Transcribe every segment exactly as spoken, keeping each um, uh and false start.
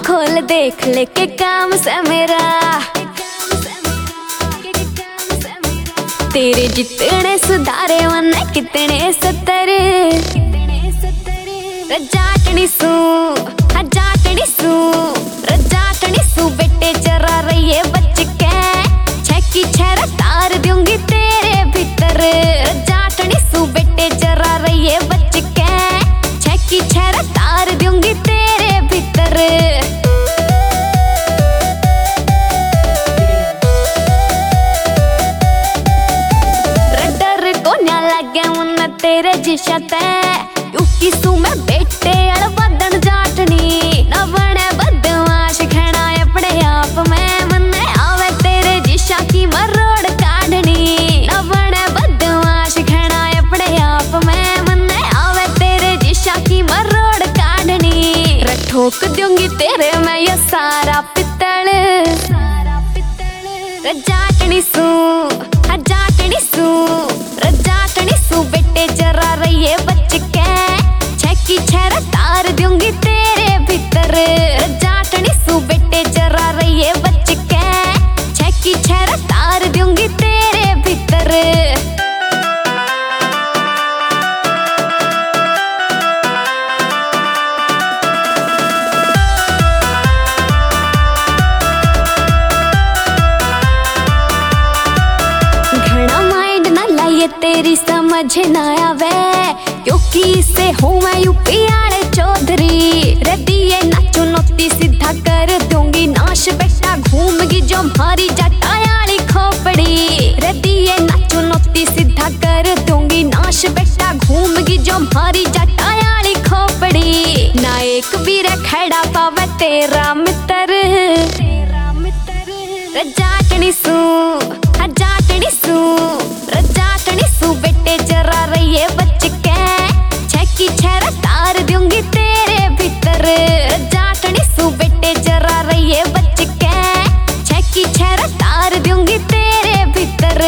खोल देख लेके काम से मेरा, तेरे जितने सुधारे मन कितने सतर, रजाटनी सू हजाटनी सू रजाटनी सू बेटे चरा रही है बच के, छकी छह तार दूंगी तेरे भीतर, रजाटनी सू बेटे चरा रही है बच के, छकी छह तार दूंगी तेरे भीतर। रडर को न्या लगे मुन्ना तेरे जिशते, युकी सू में बेटे अड़ बदन जाटनी, न बने बदमाश खड़ा अपने आप में, मन्ने आवे तेरे जिशा की मरोड़ काढ़नी, न बने बदमाश खड़ा अपने आप में, मन्ने आवे तेरे जिशा की मरोड़ काढ़नी, ठोक दूंगी तेरे मैं ये सारा पित्तल, रजाटनी सू हजाटनी सू रजाटनी सू बेटे चरा रही है बच के, छकी छह तार दूंगी तेरे भीतर, रजाटनी सू बेटे चरा रही है बच के, छकी छह तार दूंगी तेरे भीतर। तेरी समझ ना आवे क्योंकि इसे हूँ मैं यूपी आड़े चौधरी, रदिये ना चुनौती सीधा कर दूंगी नाश, बेटा घूमगी जो मारी जटायाली खोपड़ी, रदिये ना चुनौती सीधा कर दूंगी नाश, बेटा घूमगी जो मारी जटायाली खोपड़ी, ना एक भी खड़ा पावे तेरा मित्र, रजाटनी सू हजाटनी सू रजाटनी सू बेटे चरा रही है बच के, छकी छह तार दूंगी तेरे भीतर, रजाटनी सू बेटे चरा रही है बच के, छकी छह तार दूंगी तेरे भीतर।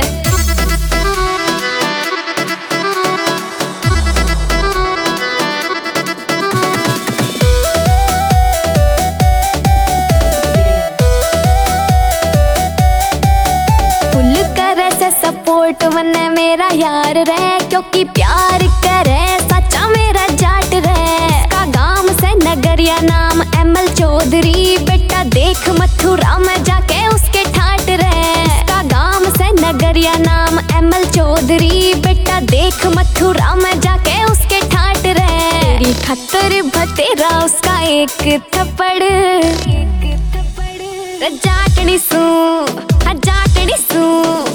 सपोर्ट मन्ने मेरा यार रे, क्योंकि प्यार करे सच्चा मेरा जाट रे, का गांव से नगरिया नाम एमएल चौधरी, बेटा देख मथुरा में जाके उसके ठाट रे, का गांव से नगरिया नाम एमएल चौधरी, बेटा देख मथुरा में जाके उसके ठाट रे, तेरी खतर भतेरा उसका एक थप्पड़, रजाटनी सू हजाटनी सू